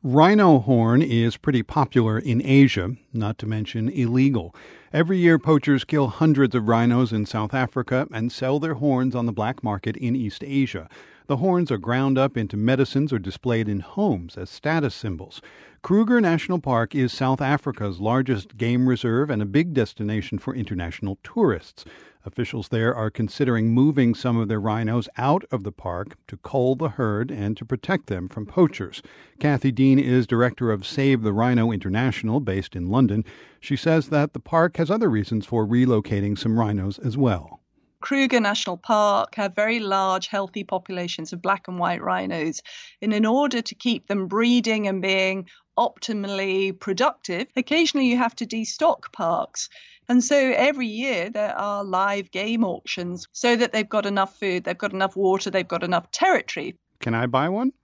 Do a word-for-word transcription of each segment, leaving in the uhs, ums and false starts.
Rhino horn is pretty popular in Asia, not to mention illegal. Every year, poachers kill hundreds of rhinos in South Africa and sell their horns on the black market in East Asia. The horns are ground up into medicines or displayed in homes as status symbols. Kruger National Park is South Africa's largest game reserve and a big destination for international tourists. Officials there are considering moving some of their rhinos out of the park to cull the herd and to protect them from poachers. Kathy Dean is director of Save the Rhino International, based in London. She says that the park has other reasons for relocating some rhinos as well. Kruger National Park have very large, healthy populations of black and white rhinos. And in order to keep them breeding and being optimally productive, occasionally you have to destock parks. And so every year there are live game auctions so that they've got enough food, they've got enough water, they've got enough territory. Can I buy one?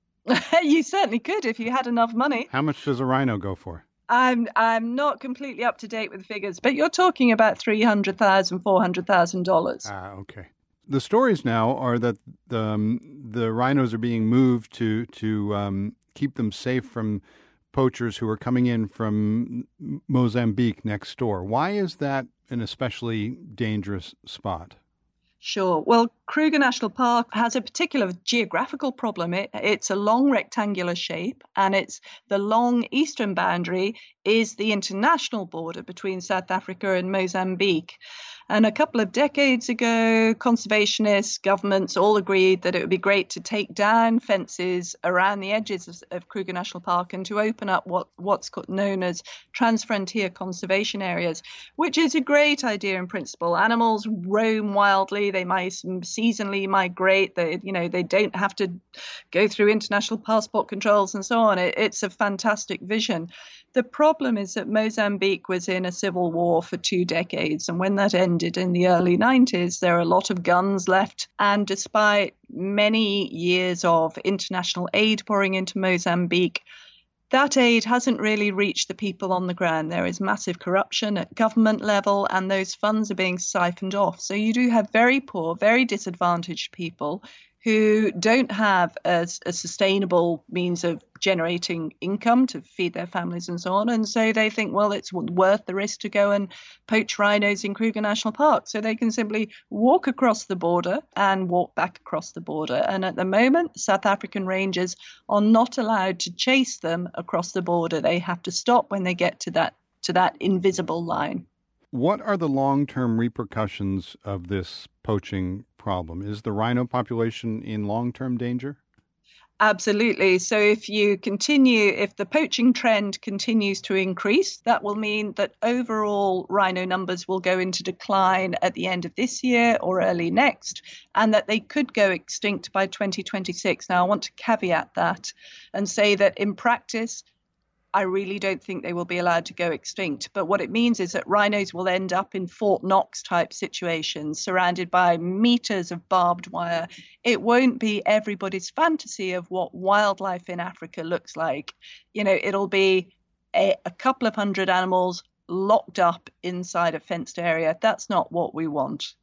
You certainly could if you had enough money. How much does a rhino go for? I'm I'm not completely up to date with the figures, but you're talking about three hundred thousand dollars, four hundred thousand dollars. Ah, okay. The stories now are that the, um, the rhinos are being moved to, to um, keep them safe from poachers who are coming in from Mozambique next door. Why is that an especially dangerous spot? Sure. Well, Kruger National Park has a particular geographical problem. It, it's a long rectangular shape, and it's the long eastern boundary is the international border between South Africa and Mozambique. And a couple of decades ago, conservationists, governments all agreed that it would be great to take down fences around the edges of, of Kruger National Park and to open up what, what's known as transfrontier conservation areas, which is a great idea in principle. Animals roam wildly. They might seasonally migrate. They, you know, they don't have to go through international passport controls and so on. It, it's a fantastic vision. The problem is that Mozambique was in a civil war for two decades, and when that ended in the early nineties, there are a lot of guns left. And despite many years of international aid pouring into Mozambique, that aid hasn't really reached the people on the ground. There is massive corruption at government level, and those funds are being siphoned off. So you do have very poor, very disadvantaged people who don't have a, a sustainable means of generating income to feed their families and so on. And so they think, well, it's worth the risk to go and poach rhinos in Kruger National Park. So they can simply walk across the border and walk back across the border. And at the moment, South African rangers are not allowed to chase them across the border. They have to stop when they get to that to that invisible line. What are the long-term repercussions of this poaching problem? Is the rhino population in long-term danger? Absolutely. So if you continue, if the poaching trend continues to increase, that will mean that overall rhino numbers will go into decline at the end of this year or early next, and that they could go extinct by twenty twenty-six. Now, I want to caveat that and say that in practice, I really don't think they will be allowed to go extinct. But what it means is that rhinos will end up in Fort Knox type situations, surrounded by meters of barbed wire. It won't be everybody's fantasy of what wildlife in Africa looks like. You know, it'll be a, a couple of hundred animals locked up inside a fenced area. That's not what we want.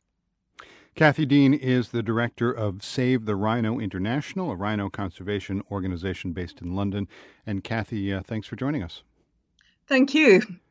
Kathy Dean is the director of Save the Rhino International, a rhino conservation organization based in London. And Kathy, uh, thanks for joining us. Thank you.